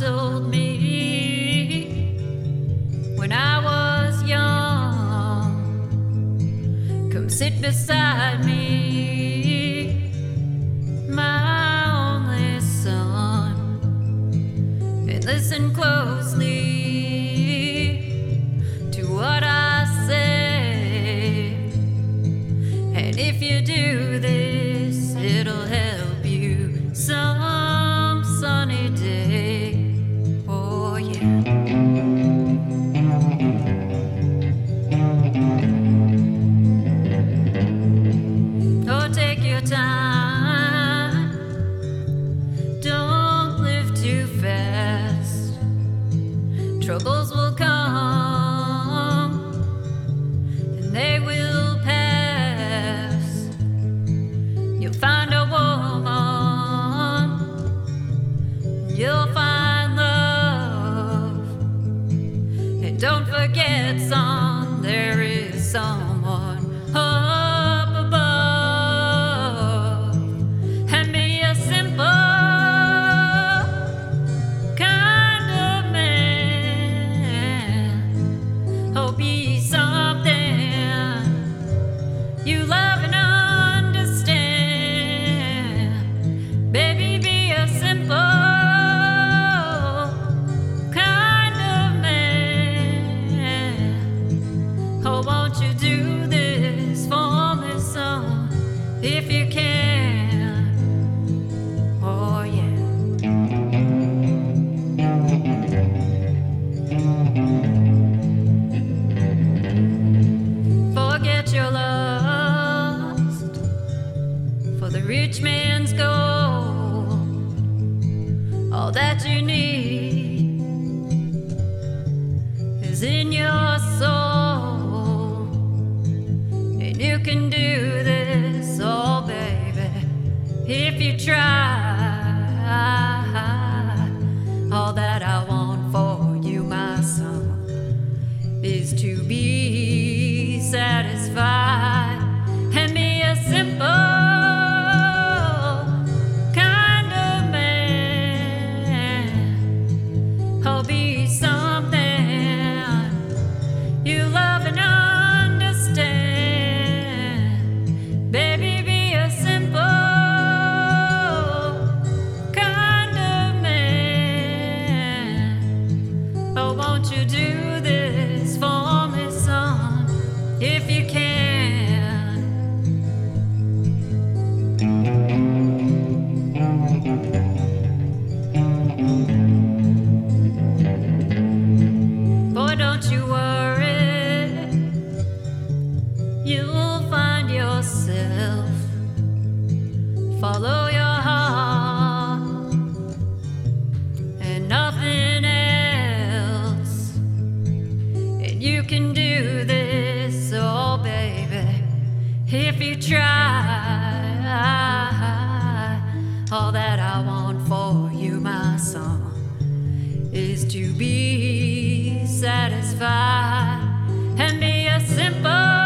told me when I was young, come sit beside me, my only son, and listen closely to what I say. And if you do this, it'll help you some sunny day. Oh yeah. Oh, take your time, don't live too fast. Troubles will come and they will pass. You'll find a woman, you'll find love, and don't forget, son, there is someone up above. And be a simple kind of man. Oh, be something you love and understand. Baby, be a simple kind of man. Oh, won't you do this for me, son, if you can? Oh, yeah. Forget your lust for the rich man's gold. All that you need is in your soul, and you can do this, oh baby, if you try. All that I want for you, my son, is to be satisfied and be a simple kind of man. Oh, be something you love and understand. Baby, be a simple kind of man. Oh, won't you do this for me, son, if you can? Boy, don't you worry, you'll find yourself. Follow your heart and nothing else, and you can do this, oh baby, if you try. All that I want for you, my son, is to be satisfied and be a simple